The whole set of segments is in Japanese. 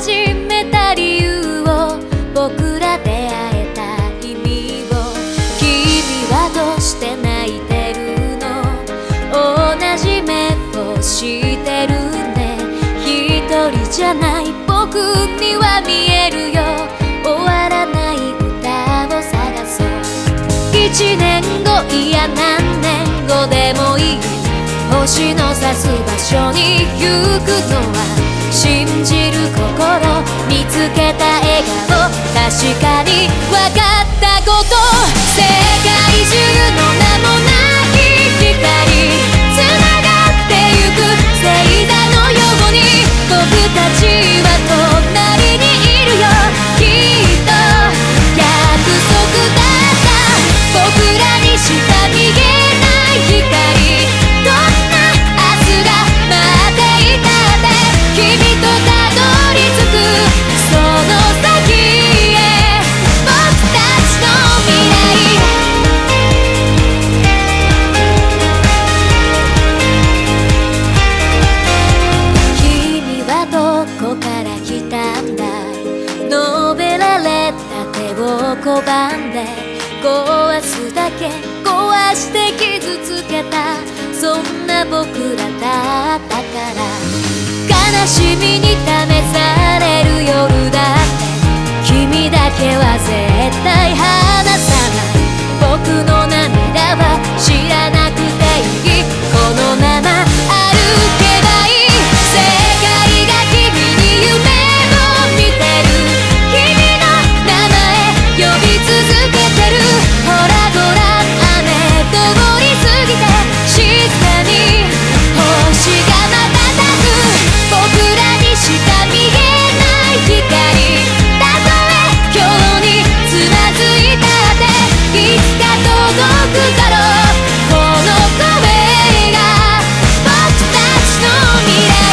始めた理由を、僕ら出会えた意味を。君はどうして泣いてるの？同じ目をしてるね。一人じゃない僕には見えるよ。終わらない歌を探そう。1年後、いや何年後でもいい。星の差す場所に行くのは、信じる心、見つけた笑顔、確かに分かったこと。世界中の名もない光、つながってゆく星座のように、僕たちは隣にいるよ。きっと約束だった。僕らにしか見えない光、どんな明日が待っていたって、君とたどり着くその先へ、僕たちの未来。君はどこから来たんだい。述べられた手を拒んで、壊すだけ壊して傷つけた、そんな僕らだったから。悲しみに試される夜だって、君だけは絶対離さない。僕の涙は知らなくていい。このまま歩けばいい。世界が君に夢を見てる。君の名前呼び続けてる。ほらごらん、雨通り過ぎて静かに星が瞬く。僕らにしか見えない光、たとえ今日につまずいたって、いつか届くだろう。この声が僕たちの未来。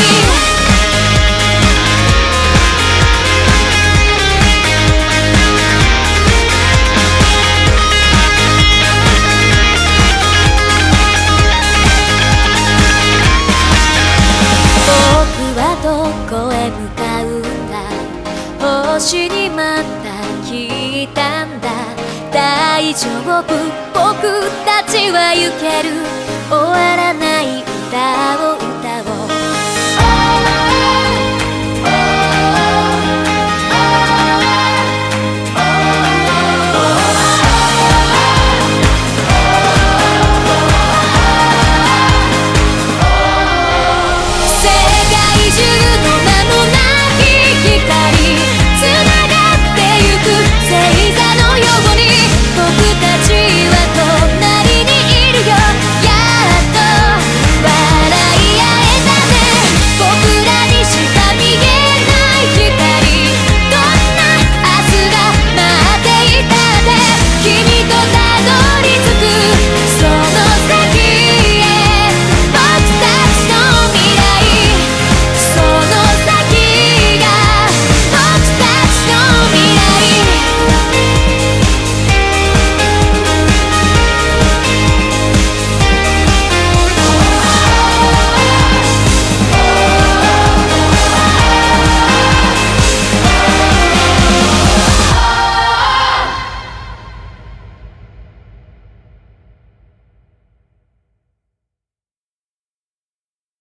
僕はどこへ向かうんだ。星にまた聞いたんだ。大丈夫、僕たちは行ける。終わらない歌を